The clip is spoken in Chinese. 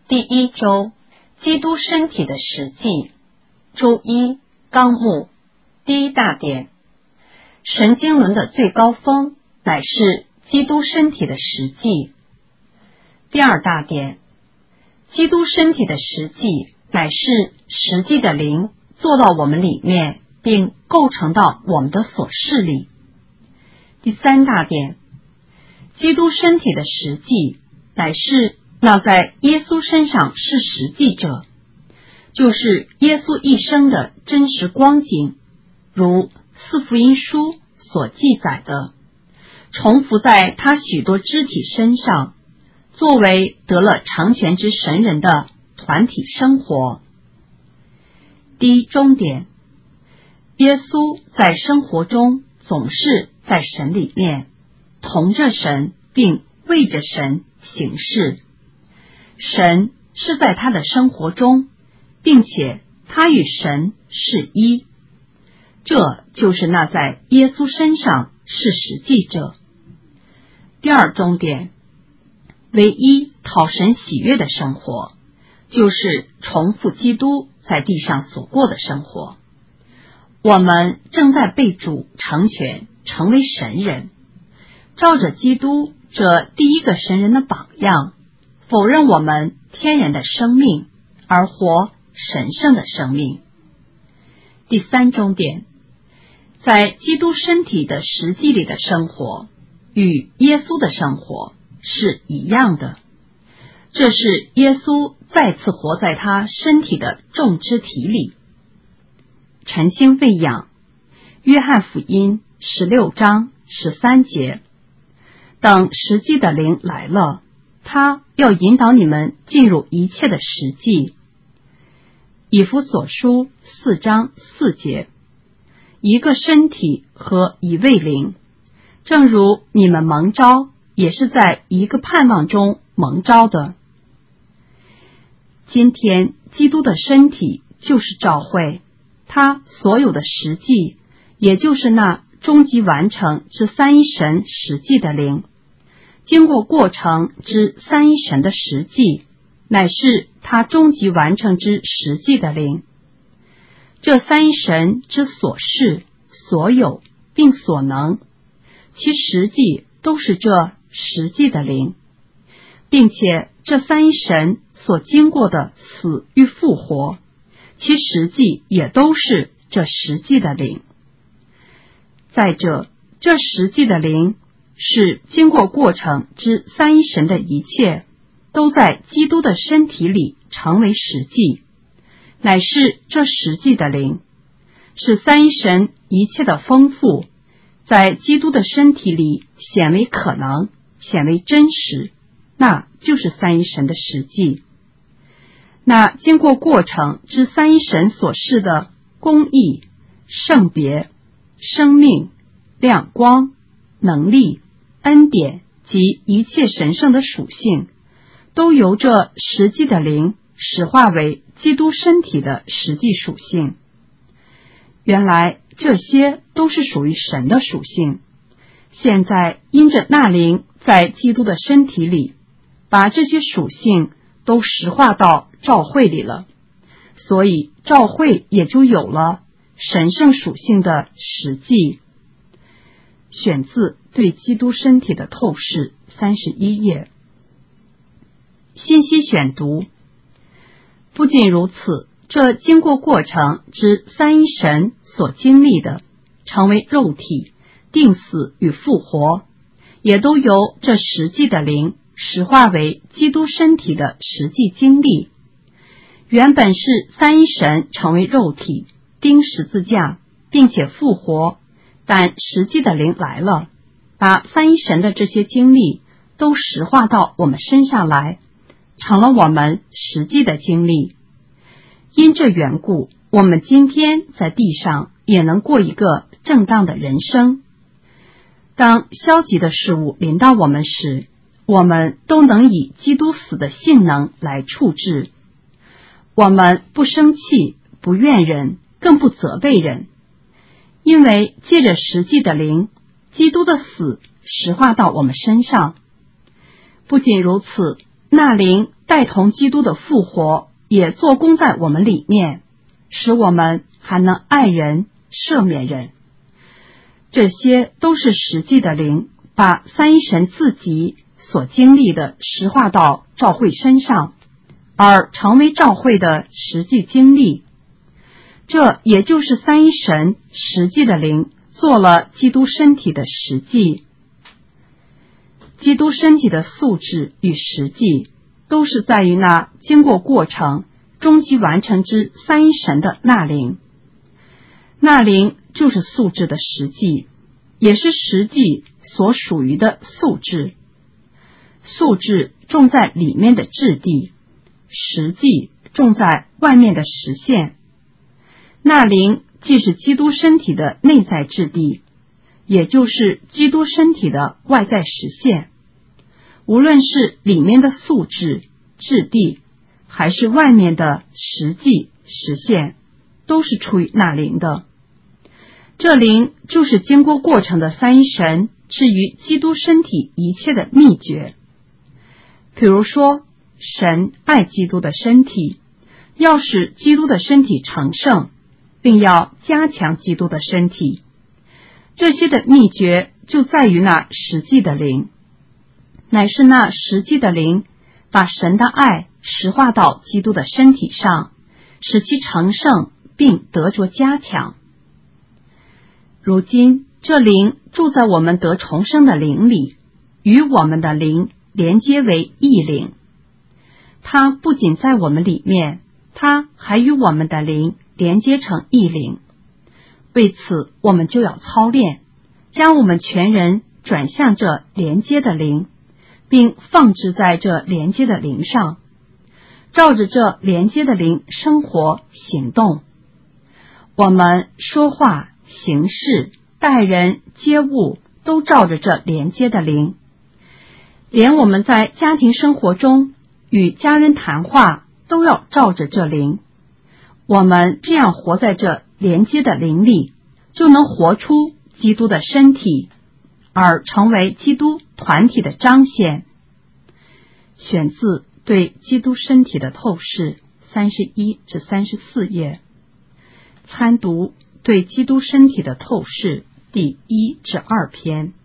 第一周，基督身体的实际。周一，纲目。第一大点，神经轮的最高峰乃是基督身体的实际。第二大点，基督身体的实际乃是实际的灵做到我们里面，并构成到我们的所事里。第三大点，基督身体的实际乃是那在耶稣身上是实际者，就是耶稣一生的真实光景，如四福音书所记载的，重复在他许多肢体身上，作为得了长全之神人的团体生活。第一终点，耶稣在生活中总是在神里面，同着神并为着神行事。神是在他的生活中，并且他与神是一，这就是那在耶稣身上是实际者。第二终点，唯一讨神喜悦的生活，就是重复基督在地上所过的生活。我们正在被主成全，成为神人，照着基督这第一个神人的榜样，否认我们天然的生命，而活神圣的生命。第三终点，在基督身体的实际里的生活，与耶稣的生活是一样的。这是耶稣再次活在他身体的众肢体里。晨星喂养，约翰福音16章13节，等实际的灵来了，他要引导你们进入一切的实际。以弗所书4章4节，一个身体和一位灵，正如你们蒙召，也是在一个盼望中蒙召的。今天基督的身体就是教会，他所有的实际，也就是那终极完成之三一神实际的灵，经过过程之三一神的实际，乃是他终极完成之实际的灵。这三一神之所是、所有并所能，其实际都是这实际的灵，并且这三一神所经过的死与复活，其实际也都是这实际的灵。再者，这实际的灵是经过过程之三一神的一切，都在基督的身体里成为实际，乃是这实际的灵，是三一神一切的丰富，在基督的身体里显为可能，显为真实，那就是三一神的实际。那经过过程之三一神所示的公义、圣别、生命、亮光、能力、恩典及一切神圣的属性，都由这实际的灵使化为基督身体的实际属性。原来这些都是属于神的属性，现在因着那灵在基督的身体里，把这些属性都实化到召会里了，所以召会也就有了神圣属性的实际。选自对基督身体的透视31页。信息选读。不仅如此，这经过过程之三一神所经历的，成为肉体、定死与复活，也都由这实际的灵实化为基督身体的实际经历。原本是三一神成为肉体，钉十字架，并且复活，但实际的灵来了，把三一神的这些经历都实化到我们身上来，成了我们实际的经历。因这缘故，我们今天在地上也能过一个正当的人生。当消极的事物临到我们时，我们都能以基督死的性能来处置。我们不生气，不怨人，更不责备人，因为借着实际的灵，基督的死实化到我们身上。不仅如此，那灵带同基督的复活也做工在我们里面，使我们还能爱人、赦免人。这些都是实际的灵把三一神自己所经历的实化到教会身上，而成为教会的实际经历。这也就是三一神实际的灵做了基督身体的实际。基督身体的素质与实际都是在于那经过过程终极完成之三一神的那灵。那灵就是素质的实际，也是实际所属于的素质。素质重在里面的质地，实际重在外面的实现。那灵既是基督身体的内在质地，也就是基督身体的外在实现。无论是里面的素质、质地，还是外面的实际实现，都是出于那灵的。这灵就是经过过程的三一神至于基督身体一切的秘诀。比如说，神爱基督的身体，要使基督的身体成圣，并要加强基督的身体。这些的秘诀就在于那实际的灵，乃是那实际的灵把神的爱实化到基督的身体上，使其成圣并得着加强。如今这灵住在我们得重生的灵里，与我们的灵连接为一灵。它不仅在我们里面，它还与我们的灵连接成一灵。为此我们就要操练，将我们全人转向这连接的灵，并放置在这连接的灵上，照着这连接的灵生活行动。我们说话行事待人接物都照着这连接的灵，连我们在家庭生活中与家人谈话都要照着这灵。我们这样活在这连接的灵里，就能活出基督的身体，而成为基督团体的彰显。选自对基督身体的透视31至34页，参读对基督身体的透视第1至2篇。